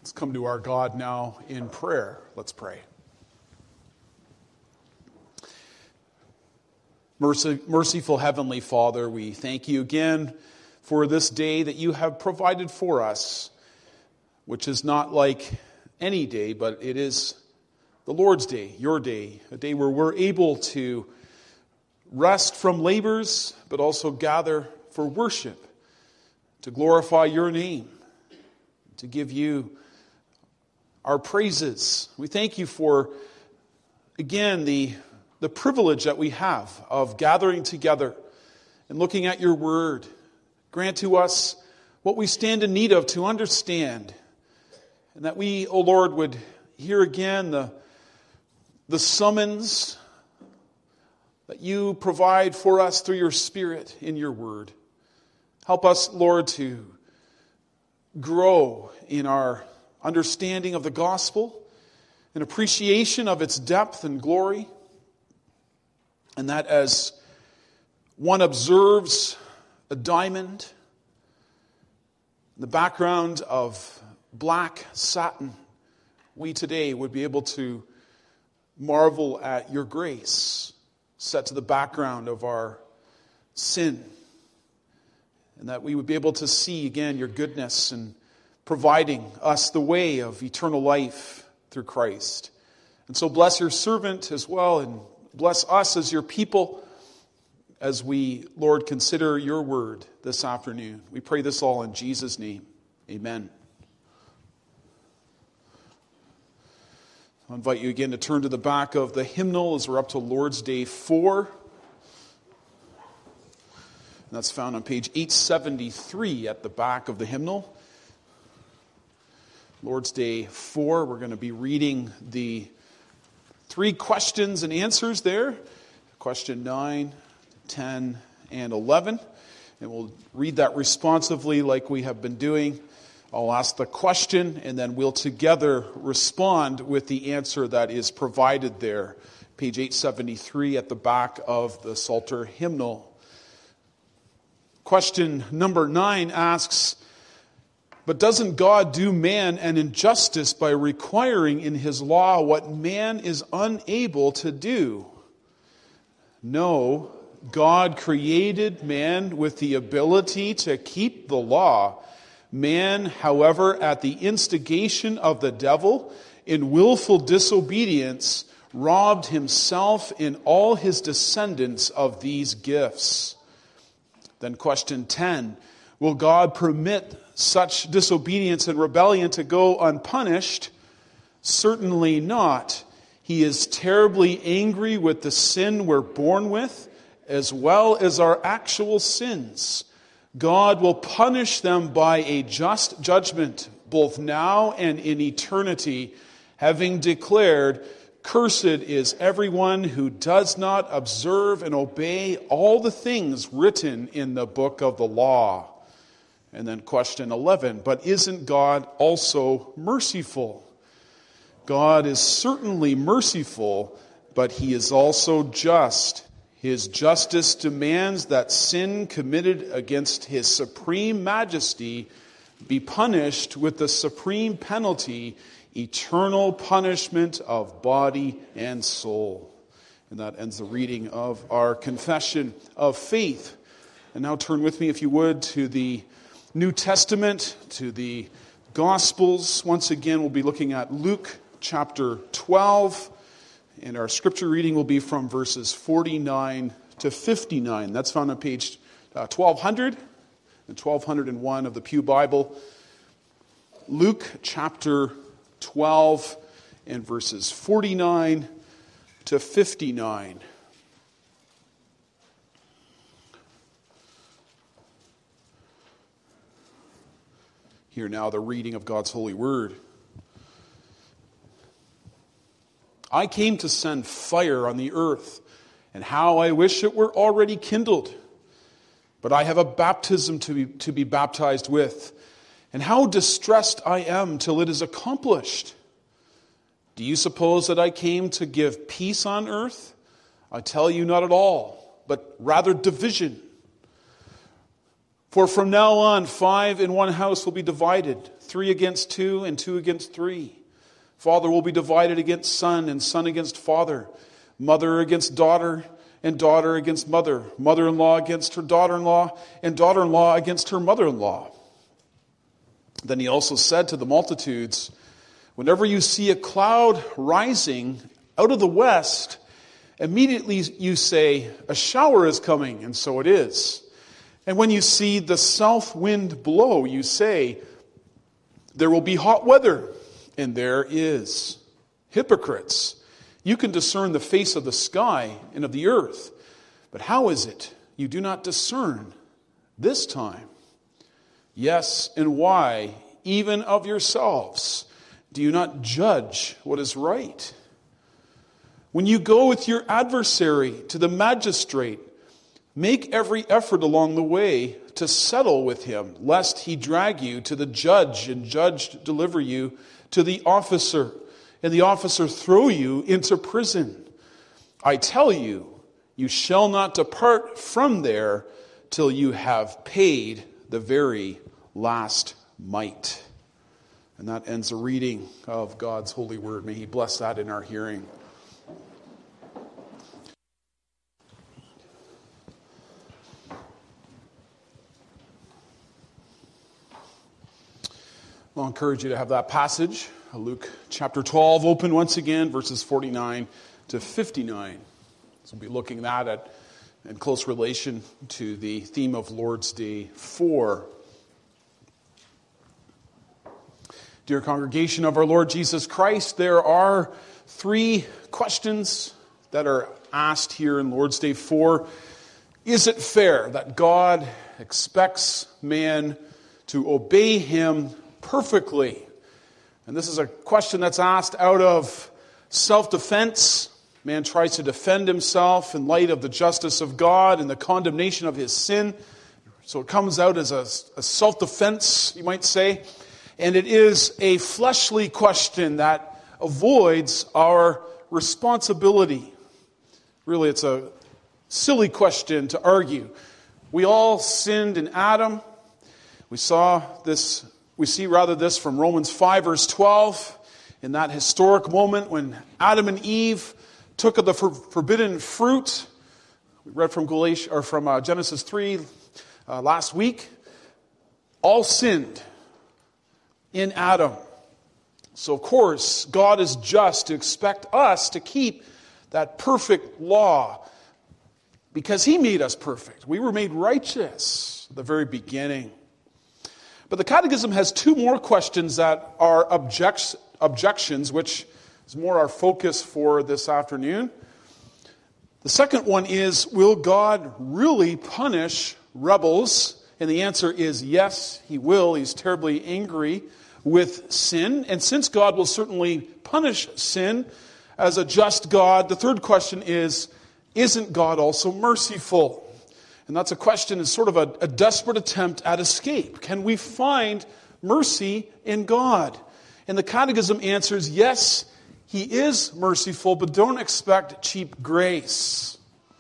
Let's come to our God now in prayer. Let's pray. Merciful Heavenly Father, we thank you again for this day that you have provided for us, which is not like any day, but it is the Lord's day, your day, a day where we're able to rest from labors, but also gather for worship, to glorify your name, to give you our praises. We thank you for, again, the privilege that we have of gathering together and looking at your word. Grant to us what we stand in need of to understand, and that we, O Lord, would hear again the summons that you provide for us through your Spirit in your word. Help us, Lord, to grow in our understanding of the gospel, an appreciation of its depth and glory, and that as one observes a diamond in the background of black satin, we today would be able to marvel at your grace set to the background of our sin, and that we would be able to see again your goodness and providing us the way of eternal life through Christ. And so bless your servant as well, and bless us as your people as we, Lord, consider your word this afternoon. We pray this all in Jesus' name. Amen. I'll invite you again to turn to the back of the hymnal as we're up to Lord's Day 4. And that's found on page 873 at the back of the hymnal. Lord's Day 4, we're going to be reading the 3 questions and answers there. Question 9, 10, and 11. And we'll read that responsively like we have been doing. I'll ask the question, and then we'll together respond with the answer that is provided there. Page 873 at the back of the Psalter hymnal. Question number 9 asks, but doesn't God do man an injustice by requiring in his law what man is unable to do? No, God created man with the ability to keep the law. Man, however, at the instigation of the devil, in willful disobedience, robbed himself and all his descendants of these gifts. Then question 10, will God permit such disobedience and rebellion to go unpunished? Certainly not. He is terribly angry with the sin we're born with, as well as our actual sins. God will punish them by a just judgment, both now and in eternity, having declared, cursed is everyone who does not observe and obey all the things written in the book of the law. And then question 11, but isn't God also merciful? God is certainly merciful, but he is also just. His justice demands that sin committed against his supreme majesty be punished with the supreme penalty, eternal punishment of body and soul. And that ends the reading of our confession of faith. And now turn with me, if you would, to the New Testament, to the Gospels. Once again, we'll be looking at Luke chapter 12. And our scripture reading will be from verses 49 to 59. That's found on page 1200 and 1201 of the Pew Bible. Luke chapter 12 and verses 49 to 59. Hear now the reading of God's holy word. I came to send fire on the earth, and how I wish it were already kindled. But I have a baptism to be baptized with, and how distressed I am till it is accomplished. Do you suppose that I came to give peace on earth? I tell you, not at all, but rather division. For from now on, 5 in one house will be divided, 3 against 2 and 2 against 3. Father will be divided against son and son against father, mother against daughter and daughter against mother, mother-in-law against her daughter-in-law and daughter-in-law against her mother-in-law. Then he also said to the multitudes, whenever you see a cloud rising out of the west, immediately you say, a shower is coming, and so it is. And when you see the south wind blow, you say, there will be hot weather, and there is. Hypocrites, you can discern the face of the sky and of the earth, but how is it you do not discern this time? Yes, and why, even of yourselves, do you not judge what is right? When you go with your adversary to the magistrate, make every effort along the way to settle with him, lest he drag you to the judge, and judge deliver you to the officer, and the officer throw you into prison. I tell you, you shall not depart from there till you have paid the very last mite. And that ends the reading of God's holy word. May he bless that in our hearing. I'll encourage you to have that passage, Luke chapter 12, open once again, verses 49 to 59. So we'll be looking at that in close relation to the theme of Lord's Day 4. Dear congregation of our Lord Jesus Christ, there are 3 questions that are asked here in Lord's Day 4. Is it fair that God expects man to obey him perfectly? And this is a question that's asked out of self-defense. Man tries to defend himself in light of the justice of God and the condemnation of his sin. So it comes out as a self-defense, you might say. And it is a fleshly question that avoids our responsibility. Really, it's a silly question to argue. We all sinned in Adam. We see this from Romans 5, verse 12, in that historic moment when Adam and Eve took of the forbidden fruit. We read from Genesis 3 last week. All sinned in Adam. So, of course, God is just to expect us to keep that perfect law because he made us perfect. We were made righteous at the very beginning. But the Catechism has 2 more questions that are objections, which is more our focus for this afternoon. The second one is, will God really punish rebels? And the answer is yes, he will. He's terribly angry with sin. And since God will certainly punish sin as a just God, the third question is, isn't God also merciful? And that's a question, is sort of a desperate attempt at escape. Can we find mercy in God? And the Catechism answers, yes, he is merciful, but don't expect cheap grace.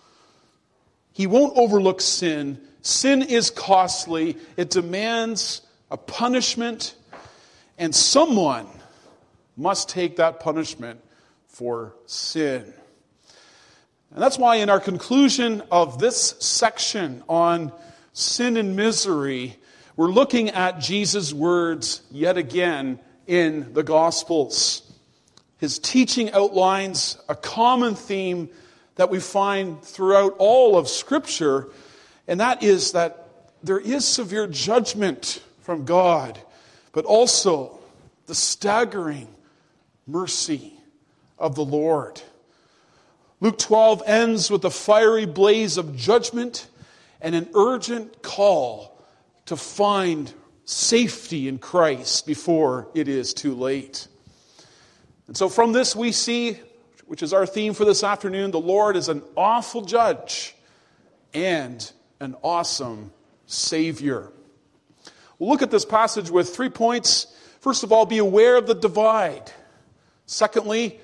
He won't overlook sin. Sin is costly. It demands a punishment, and someone must take that punishment for sin. And that's why in our conclusion of this section on sin and misery, we're looking at Jesus' words yet again in the Gospels. His teaching outlines a common theme that we find throughout all of Scripture, and that is that there is severe judgment from God, but also the staggering mercy of the Lord. Luke 12 ends with a fiery blaze of judgment and an urgent call to find safety in Christ before it is too late. And so from this we see, which is our theme for this afternoon, the Lord is an awful judge and an awesome Savior. We'll look at this passage with 3 points. First of all, be aware of the divide. Secondly,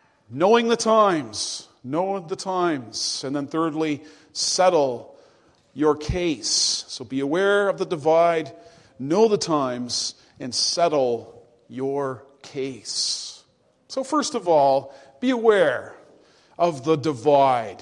knowing the times. Know the times. And then thirdly, settle your case. So be aware of the divide, know the times, and settle your case. So first of all, be aware of the divide.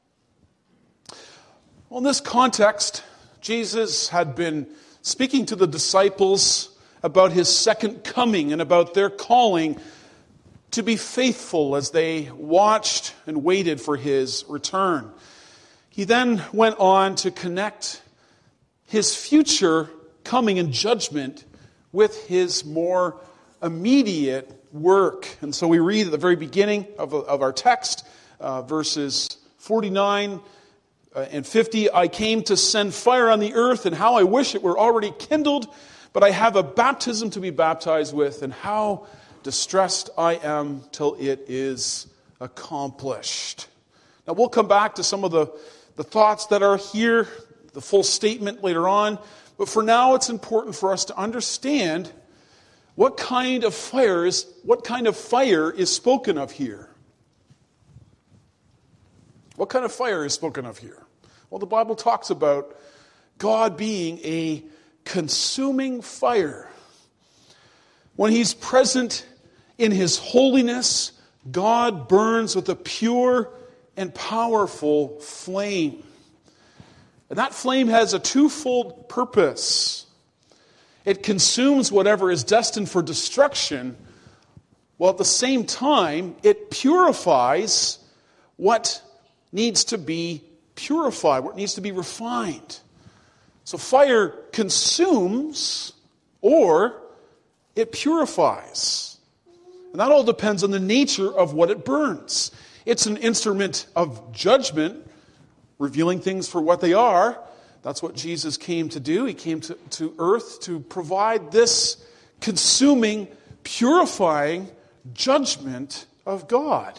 Well, in this context, Jesus had been speaking to the disciples about his second coming and about their calling to be faithful as they watched and waited for his return. He then went on to connect his future coming in judgment with his more immediate work. And so we read at the very beginning of our text, verses 49 and 50, I came to send fire on the earth, and how I wish it were already kindled, but I have a baptism to be baptized with, and how distressed I am till it is accomplished. Now we'll come back to some of the thoughts that are here, the full statement later on, but for now it's important for us to understand what kind of fire is spoken of here. What kind of fire is spoken of here? Well, the Bible talks about God being a consuming fire. When he's present in his holiness, God burns with a pure and powerful flame. And that flame has a twofold purpose. It consumes whatever is destined for destruction, while at the same time, it purifies what needs to be purified, what needs to be refined. So fire consumes or it purifies. And that all depends on the nature of what it burns. It's an instrument of judgment, revealing things for what they are. That's what Jesus came to do. He came to earth to provide this consuming, purifying judgment of God.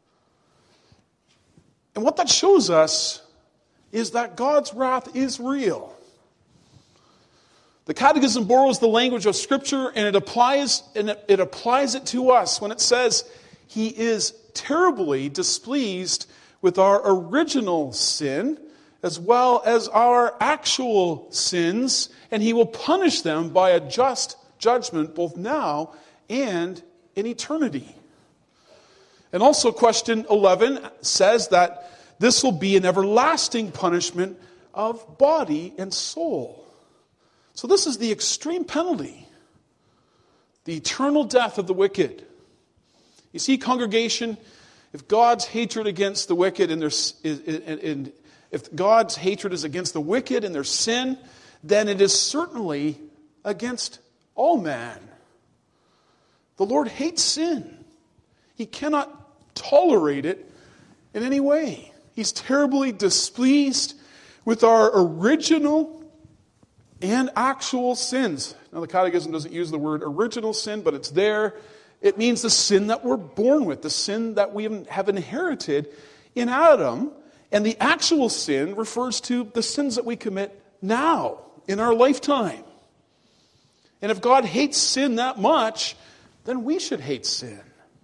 And what that shows us is that God's wrath is real. The Catechism borrows the language of Scripture and it applies it to us when it says he is terribly displeased with our original sin as well as our actual sins, and he will punish them by a just judgment both now and in eternity. And also question 11 says that this will be an everlasting punishment of body and soul. So this is the extreme penalty, the eternal death of the wicked. You see, congregation, if God's hatred against the wicked and if God's hatred is against the wicked and their sin, then it is certainly against all man. The Lord hates sin. He cannot tolerate it in any way. He's terribly displeased with our original and actual sins. Now, the Catechism doesn't use the word original sin, but it's there. It means the sin that we're born with, the sin that we have inherited in Adam. And the actual sin refers to the sins that we commit now, in our lifetime. And if God hates sin that much, then we should hate sin.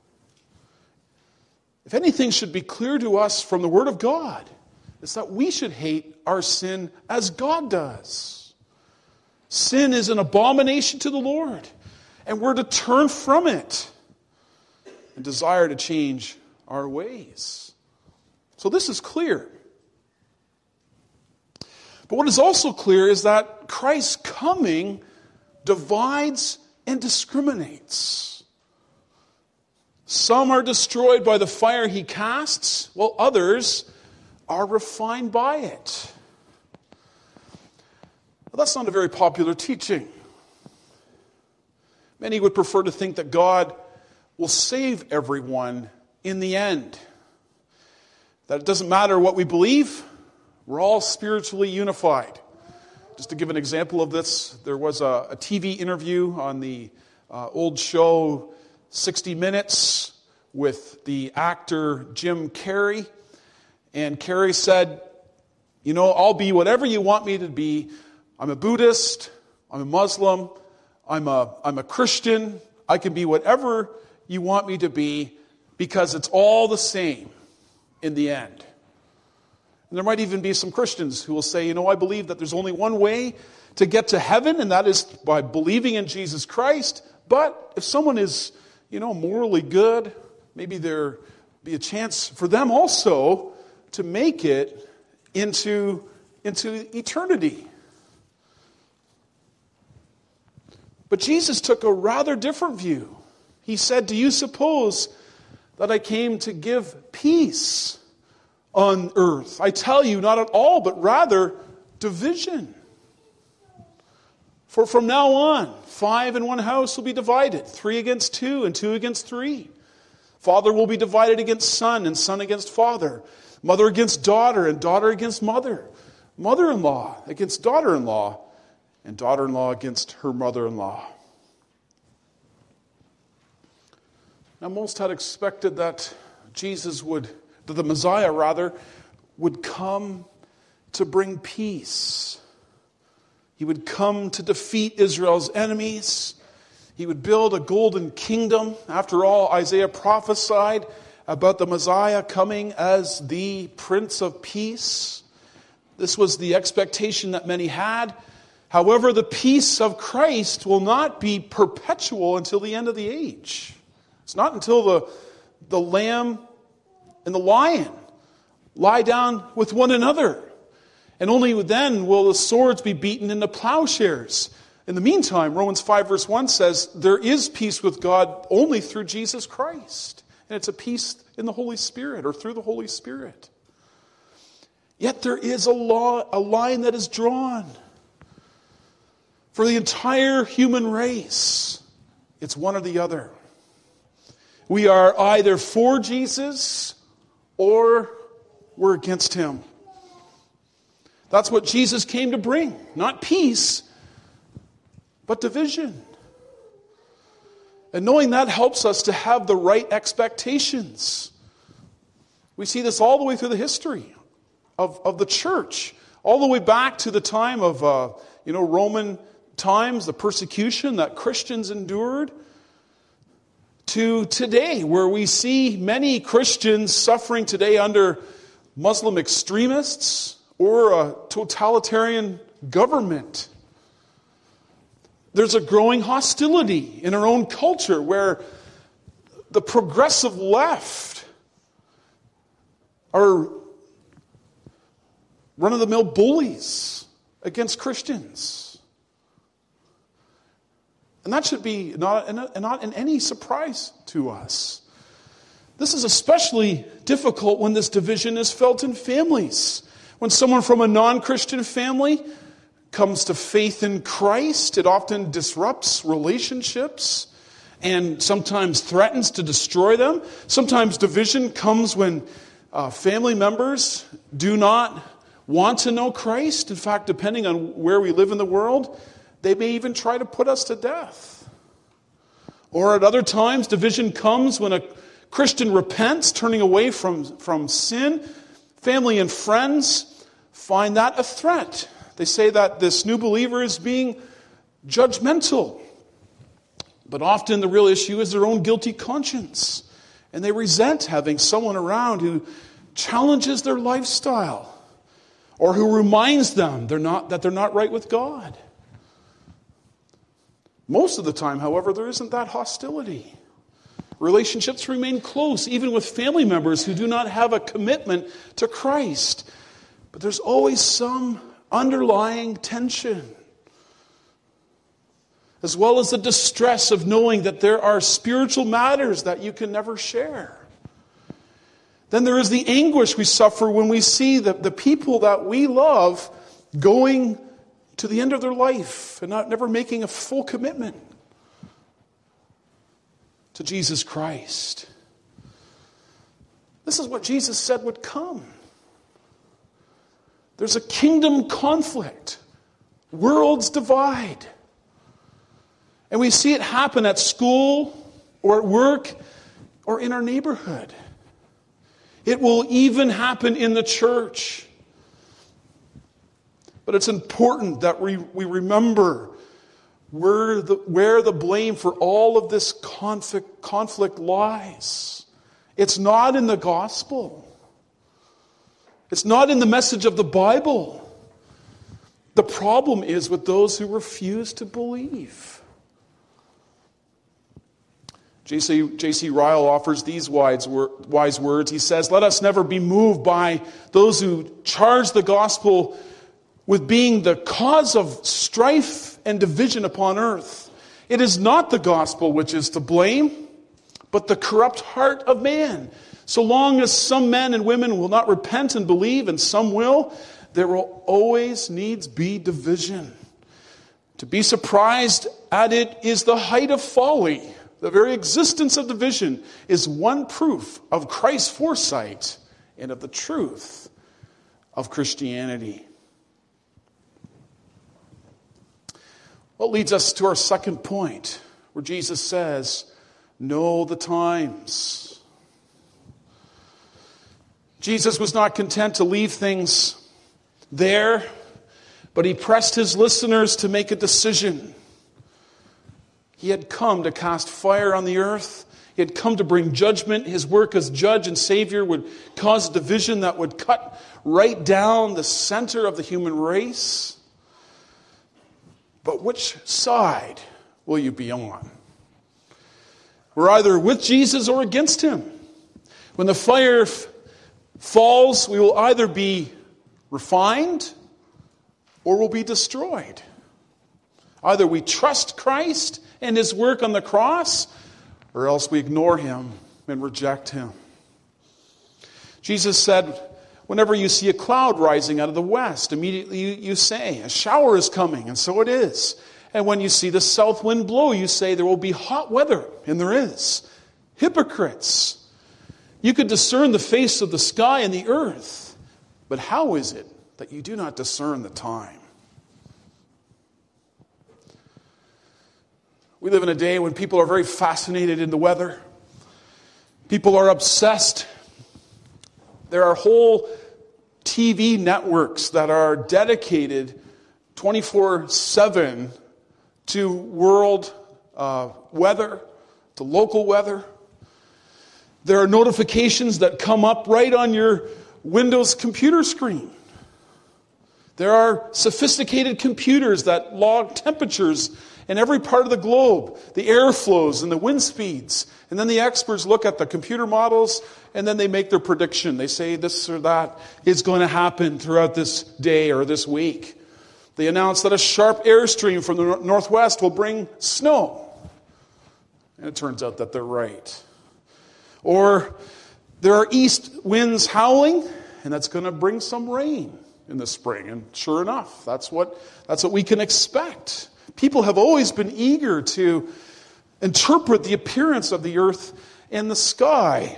If anything should be clear to us from the Word of God, it's that we should hate our sin as God does. Sin is an abomination to the Lord, and we're to turn from it and desire to change our ways. So this is clear. But what is also clear is that Christ's coming divides and discriminates. Some are destroyed by the fire he casts, while others are refined by it. Well, that's not a very popular teaching. Many would prefer to think that God will save everyone in the end. That it doesn't matter what we believe, we're all spiritually unified. Just to give an example of this, there was a TV interview on the old show 60 Minutes with the actor Jim Carrey. And Carrey said, I'll be whatever you want me to be. I'm a Buddhist, I'm a Muslim, I'm a Christian. I can be whatever you want me to be because it's all the same in the end. And there might even be some Christians who will say, I believe that there's only one way to get to heaven, and that is by believing in Jesus Christ. But if someone is, morally good, maybe there be a chance for them also to make it into eternity. But Jesus took a rather different view. He said, "Do you suppose that I came to give peace on earth? I tell you, not at all, but rather division. For from now on, 5 in one house will be divided, 3 against 2, and 2 against 3. Father will be divided against son, and son against father. Mother against daughter, and daughter against mother. Mother-in-law against daughter-in-law, and daughter-in-law against her mother-in-law." Now, most had expected that the Messiah would come to bring peace. He would come to defeat Israel's enemies. He would build a golden kingdom. After all, Isaiah prophesied about the Messiah coming as the Prince of Peace. This was the expectation that many had. However, the peace of Christ will not be perpetual until the end of the age. It's not until the lamb and the lion lie down with one another. And only then will the swords be beaten into plowshares. In the meantime, Romans 5 verse 1 says, there is peace with God only through Jesus Christ. And it's a peace in the Holy Spirit, or through the Holy Spirit. Yet there is a line that is drawn. For the entire human race, it's one or the other. We are either for Jesus or we're against him. That's what Jesus came to bring. Not peace, but division. And knowing that helps us to have the right expectations. We see this all the way through the history of the church. All the way back to the time of Roman times, the persecution that Christians endured, to today, where we see many Christians suffering today under Muslim extremists or a totalitarian government. There's a growing hostility in our own culture where the progressive left are run-of-the-mill bullies against Christians. And that should be not in any surprise to us. This is especially difficult when this division is felt in families. When someone from a non-Christian family comes to faith in Christ, it often disrupts relationships and sometimes threatens to destroy them. Sometimes division comes when family members do not want to know Christ. In fact, depending on where we live in the world, they may even try to put us to death. Or at other times, division comes when a Christian repents, turning away from sin. Family and friends find that a threat. They say that this new believer is being judgmental. But often the real issue is their own guilty conscience. And they resent having someone around who challenges their lifestyle or who reminds them that they're not right with God. Most of the time, however, there isn't that hostility. Relationships remain close, even with family members who do not have a commitment to Christ. But there's always some underlying tension, as well as the distress of knowing that there are spiritual matters that you can never share. Then there is the anguish we suffer when we see the people that we love going to the end of their life and never making a full commitment to Jesus Christ. This is what Jesus said would come. There's a kingdom conflict. Worlds divide. And we see it happen at school or at work or in our neighborhood. It will even happen in the church. But it's important that we remember where the blame for all of this conflict lies. It's not in the gospel. It's not in the message of the Bible. The problem is with those who refuse to believe. J.C. Ryle offers these wise words. He says, "Let us never be moved by those who charge the gospel with being the cause of strife and division upon earth. It is not the gospel which is to blame, but the corrupt heart of man. So long as some men and women will not repent and believe, and some will, there will always needs be division. To be surprised at it is the height of folly. The very existence of division is one proof of Christ's foresight and of the truth of Christianity." What leads us to our second point, where Jesus says, "Know the times." Jesus was not content to leave things there, but he pressed his listeners to make a decision. He had come to cast fire on the earth. He had come to bring judgment. His work as judge and savior would cause division that would cut right down the center of the human race. But which side will you be on? We're either with Jesus or against him. When the fire falls, we will either be refined or we'll be destroyed. Either we trust Christ and his work on the cross, or else we ignore him and reject him. Jesus said, whenever you see a cloud rising out of the west, immediately you say, a shower is coming, and so it is. And when you see the south wind blow, you say there will be hot weather, and there is. Hypocrites! You could discern the face of the sky and the earth, but how is it that you do not discern the time? We live in a day when people are very fascinated in the weather. People are obsessed. There are whole TV networks that are dedicated 24/7 to world weather, to local weather. There are notifications that come up right on your Windows computer screen. There are sophisticated computers that log temperatures in every part of the globe, the airflows and the wind speeds. And then the experts look at the computer models and then they make their prediction. They say this or that is going to happen throughout this day or this week. They announce that a sharp airstream from the northwest will bring snow. And it turns out that they're right. Or there are east winds howling, and that's going to bring some rain in the spring. And sure enough, that's what we can expect. People have always been eager to interpret the appearance of the earth and the sky.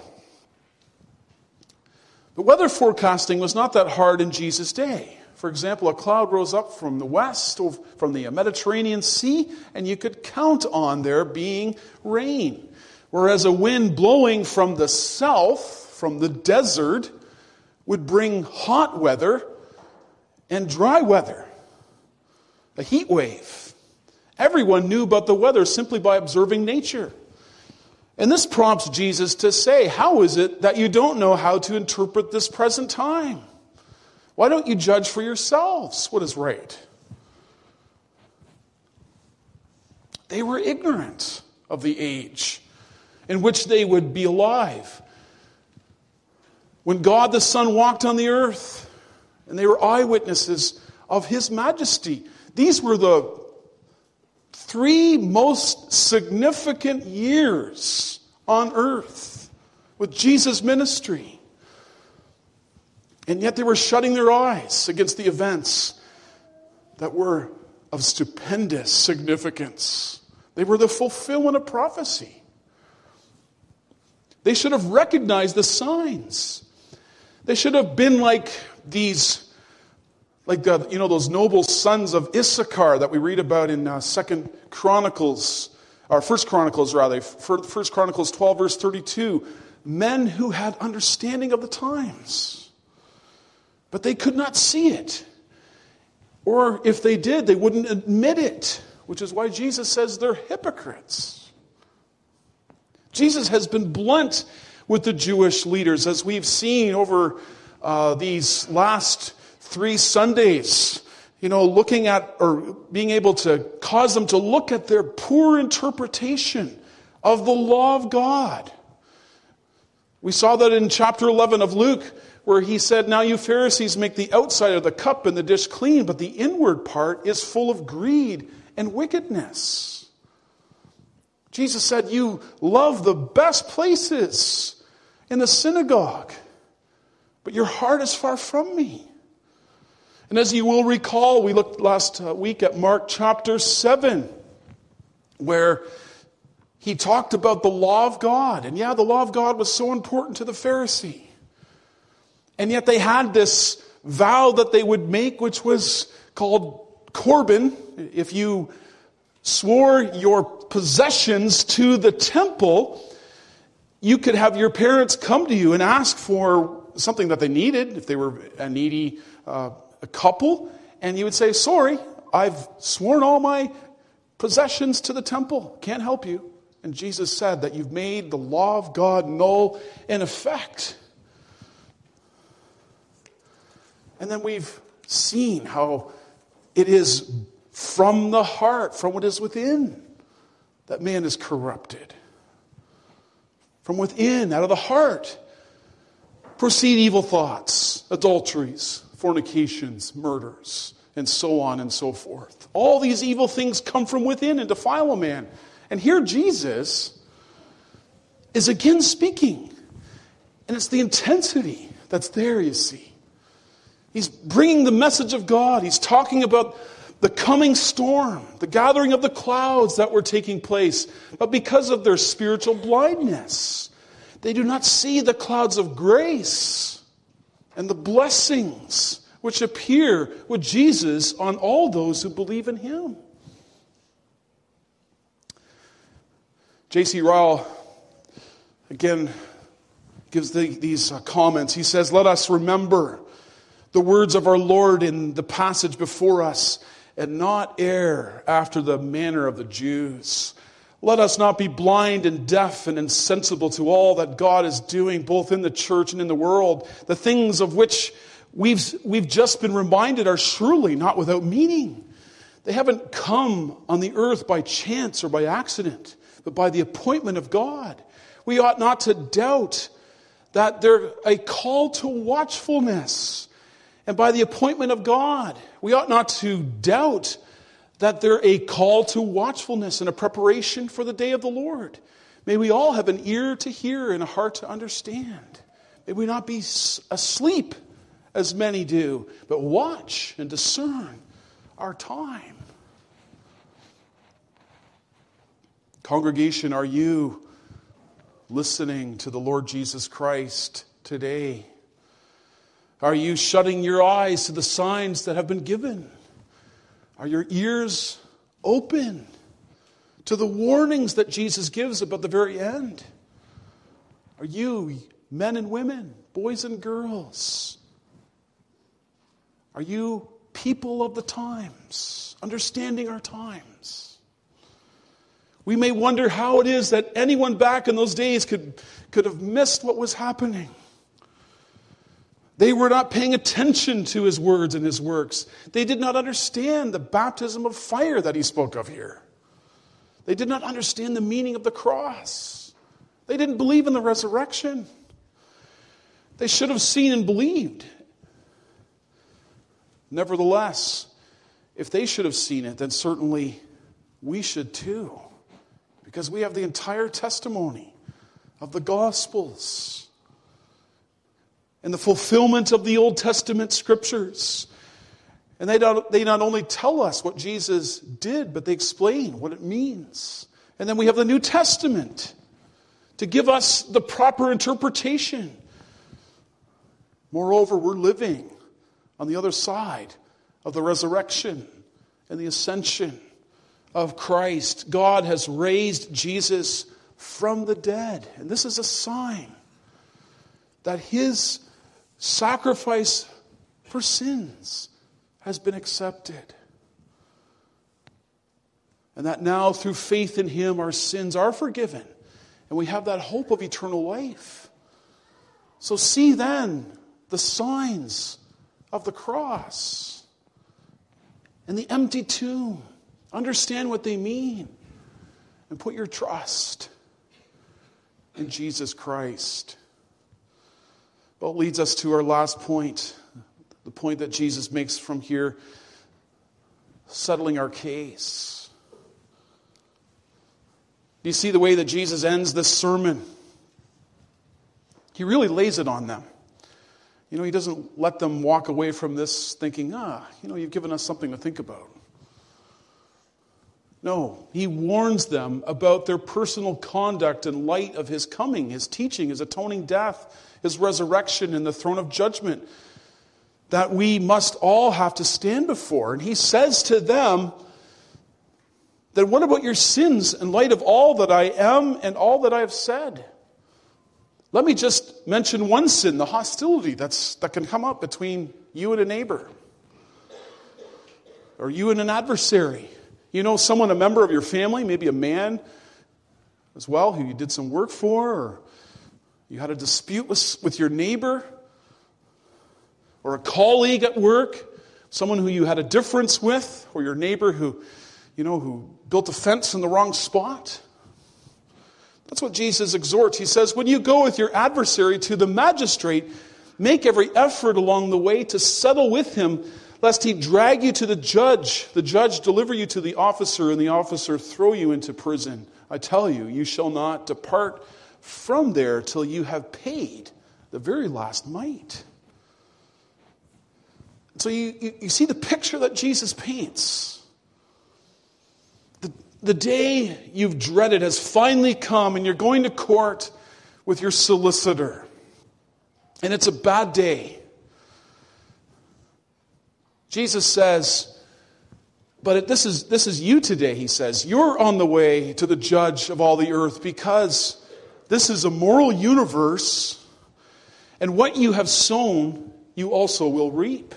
But weather forecasting was not that hard in Jesus' day. For example, a cloud rose up from the west, or from the Mediterranean Sea, and you could count on there being rain. Whereas a wind blowing from the south, from the desert, would bring hot weather and dry weather, a heat wave. Everyone knew about the weather simply by observing nature. And this prompts Jesus to say, how is it that you don't know how to interpret this present time? Why don't you judge for yourselves what is right? They were ignorant of the age in which they would be alive. When God the Son walked on the earth, and they were eyewitnesses of his majesty. These were the 3 most significant years on earth with Jesus' ministry. And yet they were shutting their eyes against the events that were of stupendous significance. They were the fulfillment of prophecy. They should have recognized the signs. They should have been like these, those noble sons of Issachar that we read about in 1 Chronicles 12 verse 32. Men who had understanding of the times. But they could not see it. Or if they did, they wouldn't admit it. Which is why Jesus says they're hypocrites. Jesus has been blunt with the Jewish leaders, as we've seen over these last 3 Sundays, looking at or being able to cause them to look at their poor interpretation of the law of God. We saw that in chapter 11 of Luke, where he said, "Now you Pharisees make the outside of the cup and the dish clean, but the inward part is full of greed and wickedness." Jesus said, "You love the best places in the synagogue, but your heart is far from me." And as you will recall, we looked last week at Mark chapter 7, where he talked about the law of God. And the law of God was so important to the Pharisee. And yet they had this vow that they would make, which was called Corban. If you swore your possessions to the temple, you could have your parents come to you and ask for something that they needed, if they were a needy a couple, and you would say, "Sorry, I've sworn all my possessions to the temple. Can't help you." And Jesus said that you've made the law of God null in effect. And then we've seen how it is from the heart, from what is within, that man is corrupted. From within, out of the heart, proceed evil thoughts, adulteries, fornications, murders, and so on and so forth. All these evil things come from within and defile a man. And here Jesus is again speaking. And it's the intensity that's there, you see. He's bringing the message of God. He's talking about the coming storm, the gathering of the clouds that were taking place. But because of their spiritual blindness, they do not see the clouds of grace and the blessings which appear with Jesus on all those who believe in him. J.C. Ryle, again, gives these comments. He says, "Let us remember the words of our Lord in the passage before us, and not err after the manner of the Jews. Let us not be blind and deaf and insensible to all that God is doing, both in the church and in the world. The things of which we've just been reminded are surely not without meaning. They haven't come on the earth by chance or by accident, but by the appointment of God. We ought not to doubt that they're a call to watchfulness, and by the appointment of God. We ought not to doubt that they're a call to watchfulness and a preparation for the day of the Lord. May we all have an ear to hear and a heart to understand. May we not be asleep, as many do, but watch and discern our time." Congregation, are you listening to the Lord Jesus Christ today? Are you shutting your eyes to the signs that have been given? Are your ears open to the warnings that Jesus gives about the very end? Are you, men and women, boys and girls, are you people of the times, understanding our times? We may wonder how it is that anyone back in those days could have missed what was happening. They were not paying attention to his words and his works. They did not understand the baptism of fire that he spoke of here. They did not understand the meaning of the cross. They didn't believe in the resurrection. They should have seen and believed. Nevertheless, if they should have seen it, then certainly we should too. Because we have the entire testimony of the Gospels and the fulfillment of the Old Testament scriptures. And they not only tell us what Jesus did, but they explain what it means. And then we have the New Testament to give us the proper interpretation. Moreover, we're living on the other side of the resurrection and the ascension of Christ. God has raised Jesus from the dead. And this is a sign that his sacrifice for sins has been accepted. And that now through faith in him our sins are forgiven. And we have that hope of eternal life. So see then the signs of the cross and the empty tomb. Understand what they mean and put your trust in Jesus Christ. Well, it leads us to our last point, the point that Jesus makes from here, settling our case. Do you see the way that Jesus ends this sermon? He really lays it on them. He doesn't let them walk away from this thinking, you've given us something to think about. No, he warns them about their personal conduct in light of his coming, his teaching, his atoning death, his resurrection, and the throne of judgment that we must all have to stand before. And he says to them, then what about your sins in light of all that I am and all that I have said? Let me just mention one sin, the hostility that can come up between you and a neighbor, or you and an adversary. Someone, a member of your family, maybe a man as well, who you did some work for, or you had a dispute with your neighbor, or a colleague at work, someone who you had a difference with, or your neighbor who built a fence in the wrong spot. That's what Jesus exhorts. He says, when you go with your adversary to the magistrate, make every effort along the way to settle with him, lest he drag you to the judge deliver you to the officer, and the officer throw you into prison. I tell you, you shall not depart from there till you have paid the very last mite. So you see the picture that Jesus paints. The day you've dreaded has finally come, and you're going to court with your solicitor. And it's a bad day. Jesus says, but this is you today, he says. You're on the way to the judge of all the earth, because this is a moral universe, and what you have sown, you also will reap.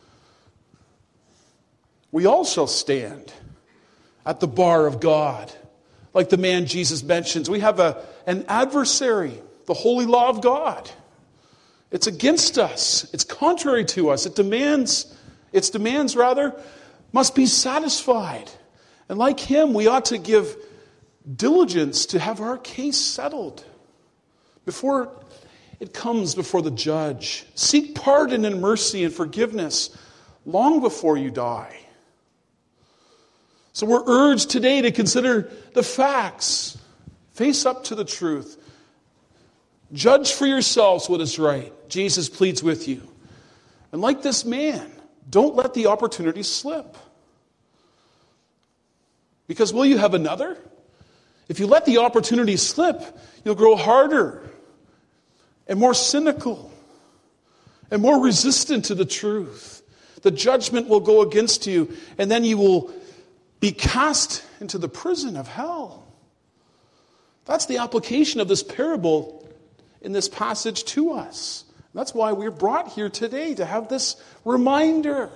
We all shall stand at the bar of God, like the man Jesus mentions. We have an adversary, the holy law of God. It's against us. It's contrary to us. Its demands must be satisfied. And like him, we ought to give diligence to have our case settled before it comes before the judge. Seek pardon and mercy and forgiveness long before you die. So we're urged today to consider the facts. Face up to the truth. Judge for yourselves what is right. Jesus pleads with you. And like this man, don't let the opportunity slip. Because will you have another? If you let the opportunity slip, you'll grow harder and more cynical and more resistant to the truth. The judgment will go against you, and then you will be cast into the prison of hell. That's the application of this parable in this passage to us. That's why we're brought here today, to have this reminder.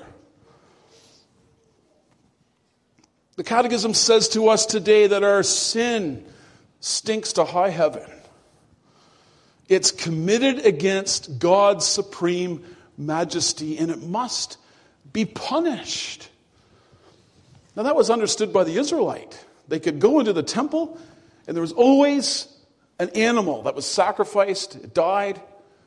The Catechism says to us today that our sin stinks to high heaven. It's committed against God's supreme majesty, and it must be punished. Now that was understood by the Israelite. They could go into the temple, and there was always an animal that was sacrificed. It died.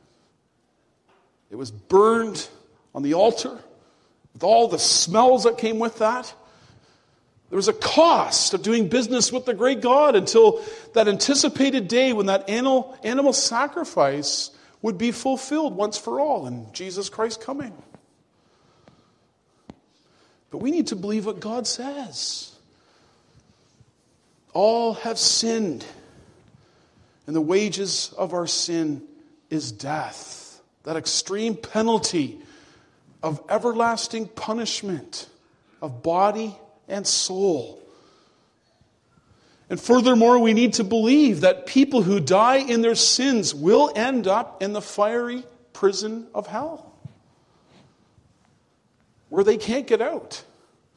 It was burned on the altar with all the smells that came with that. There was a cost of doing business with the great God until that anticipated day when that animal sacrifice would be fulfilled once for all in Jesus Christ coming. But we need to believe what God says. All have sinned, and the wages of our sin is death. That extreme penalty of everlasting punishment of body and soul. And furthermore, we need to believe that people who die in their sins will end up in the fiery prison of hell, where they can't get out.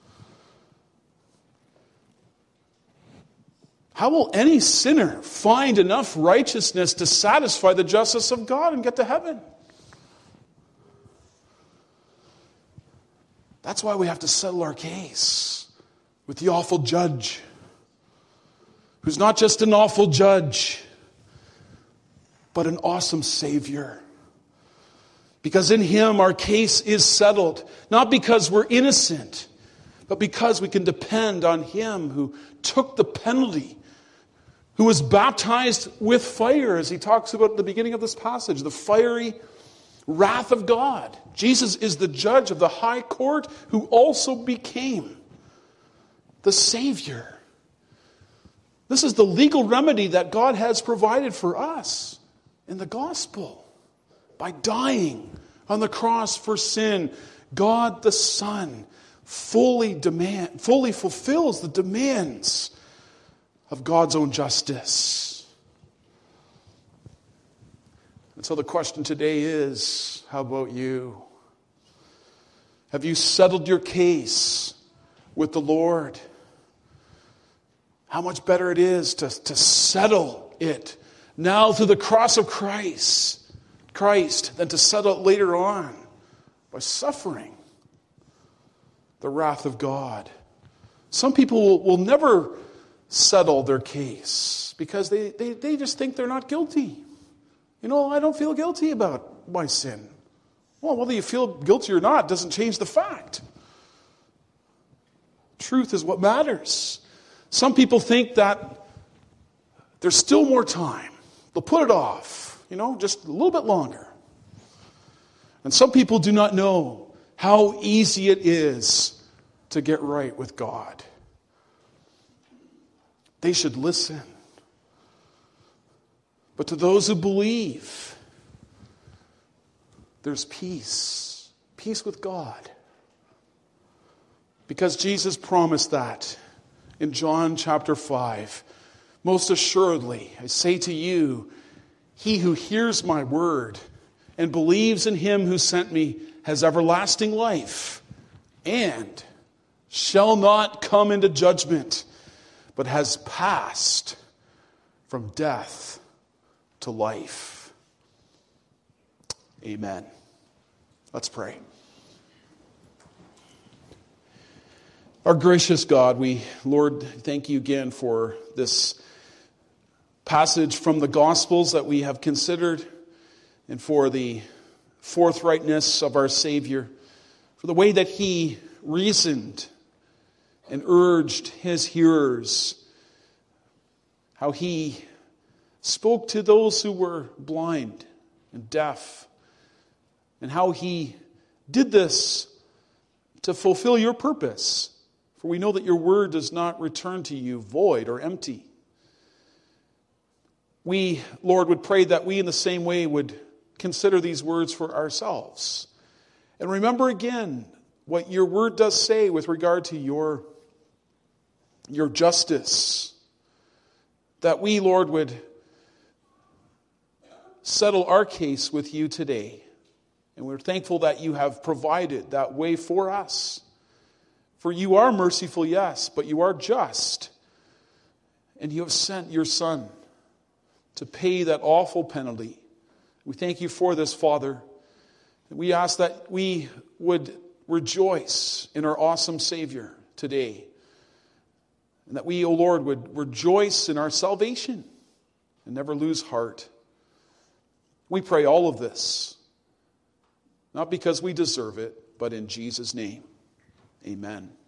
How will any sinner find enough righteousness to satisfy the justice of God and get to heaven? That's why we have to settle our case with the awful judge, who's not just an awful judge, but an awesome Savior. Because in Him our case is settled, not because we're innocent, but because we can depend on Him who took the penalty, who was baptized with fire, as he talks about at the beginning of this passage, the fiery wrath of God. Jesus is the judge of the high court who also became the Savior. This is the legal remedy that God has provided for us in the gospel. By dying on the cross for sin, God the Son fully fulfills the demands of God's own justice. And so the question today is, how about you? Have you settled your case with the Lord? How much better it is to settle it now through the cross of Christ than to settle it later on by suffering the wrath of God. Some people will never settle their case because they just think they're not guilty. I don't feel guilty about my sin. Well, whether you feel guilty or not doesn't change the fact. Truth is what matters. Some people think that there's still more time. They'll put it off, just a little bit longer. And some people do not know how easy it is to get right with God. They should listen. But to those who believe, there's peace. Peace with God. Because Jesus promised that in John chapter 5. Most assuredly, I say to you, he who hears my word and believes in him who sent me has everlasting life and shall not come into judgment, but has passed from death to life. Amen. Let's pray. Our gracious God, Lord, thank you again for this passage from the Gospels that we have considered, and for the forthrightness of our Savior, for the way that He reasoned and urged His hearers, how He spoke to those who were blind and deaf, and how He did this to fulfill your purpose. For we know that your word does not return to you void or empty. We, Lord, would pray that we in the same way would consider these words for ourselves. And remember again what your word does say with regard to your justice. That we, Lord, would settle our case with you today. And we're thankful that you have provided that way for us. For you are merciful, yes, but you are just. And you have sent your Son to pay that awful penalty. We thank you for this, Father. We ask that we would rejoice in our awesome Savior today. And that we, O Lord, would rejoice in our salvation and never lose heart. We pray all of this, not because we deserve it, but in Jesus' name. Amen.